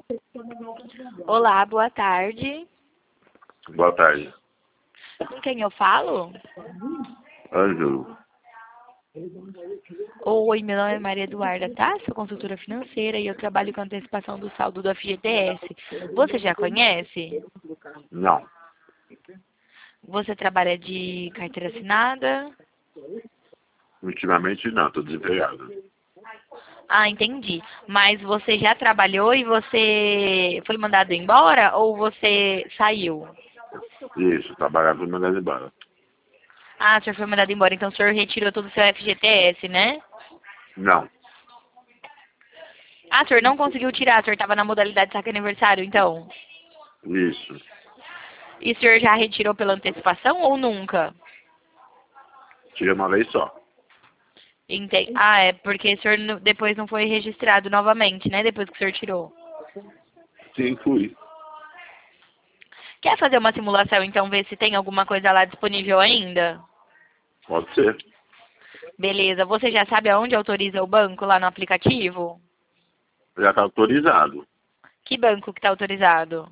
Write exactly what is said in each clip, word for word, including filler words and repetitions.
Olá, boa tarde. Boa tarde. Com quem eu falo? Ângelo. Oi, meu nome é Maria Eduarda, tá? Sou consultora financeira e eu trabalho com antecipação do saldo do F G T S. Você já conhece? Não. Você trabalha de carteira assinada? Ultimamente não, tô desempregado. Ah, entendi. Mas você já trabalhou e você foi mandado embora ou você saiu? Isso, trabalhar por mandar embora. Ah, o senhor foi mandado embora, então o senhor retirou todo o seu F G T S, né? Não. Ah, o senhor não conseguiu tirar, o senhor estava na modalidade saque aniversário, então? Isso. E o senhor já retirou pela antecipação ou nunca? Tirei uma vez só. Entendi. Ah, é porque o senhor nu- depois não foi registrado novamente, né? Depois que o senhor tirou. Sim, fui. Quer fazer uma simulação, então, ver se tem alguma coisa lá disponível ainda? Pode ser. Beleza. Você já sabe aonde autoriza o banco lá no aplicativo? Já tá autorizado. Que banco que está autorizado?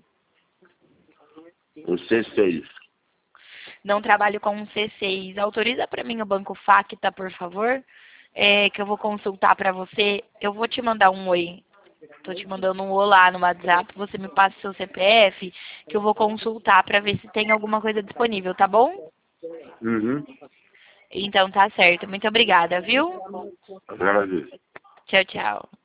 O C seis. Não trabalho com um C seis. Autoriza para mim o banco Facta, por favor? É, que eu vou consultar para você. Eu vou te mandar um oi. Tô te mandando um olá no WhatsApp. Você me passa o seu C P F, que eu vou consultar para ver se tem alguma coisa disponível, tá bom? Uhum. Então tá certo. Muito obrigada, viu? Agradeço. Tchau, tchau.